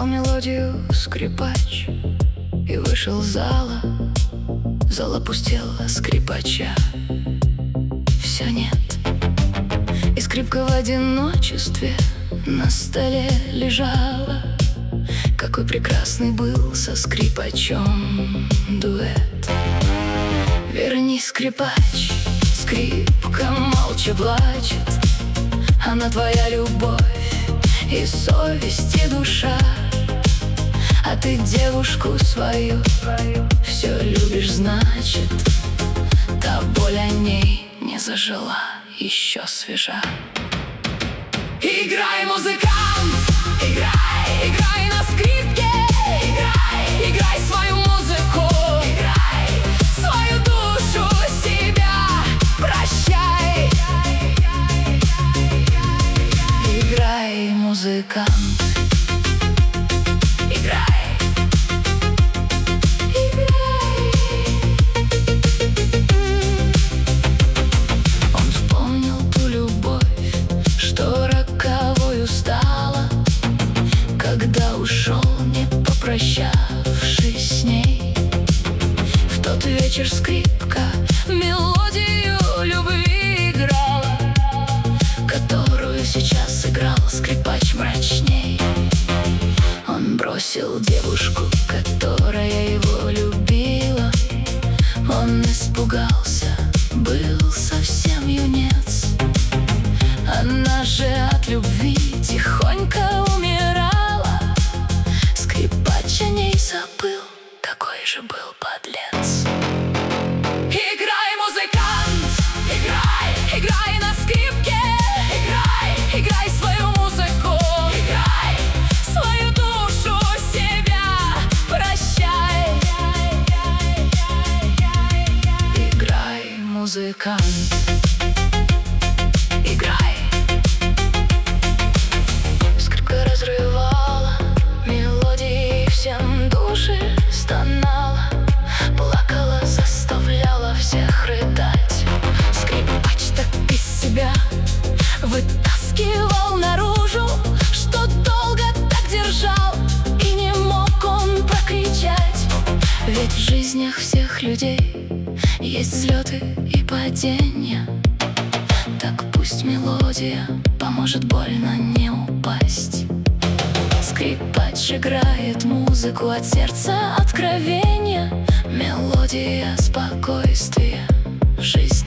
Сыграл мелодию скрипач и вышел из зала. Зал опустел, а скрипача все нет. И скрипка в одиночестве на столе лежала. Какой прекрасный был со скрипачом дуэт. Верни, скрипач, скрипка молча плачет. Она твоя любовь и совесть, и душа. А ты девушку свою все любишь, значит, та боль о ней не зажила, еще свежа. Играй, музыкант, играй, играй на скрипке. Играй, играй свою музыку. Играй, свою душу, себя прощай. Играй, музыкант, играй. Когда ушел, не попрощавшись с ней. В тот вечер скрипка мелодию любви играла, которую сейчас сыграл скрипач мрачней. Он бросил девушку, которая его любила. Он испугался, был совсем юнец. Она же от любви тихонько умирала. Скрипач о ней забыл, какой же был подлец. Играй, музыкант, играй, играй на скрипке. Играй, играй свою музыку. Играй, свою душу, себя прощай. Играй, музыкант, играй. Скрипка разрывала мелодии, всем души стонала, плакала, заставляла всех рыдать. Скрипач так из себя вытаскивал наружу, что долго так держал, и не мог он прокричать. Ведь в жизнях всех людей есть взлеты и падения. Так пусть мелодия поможет больно не упасть. Скрипач играет музыку от сердца, откровения. Мелодия спокойствия в жизни.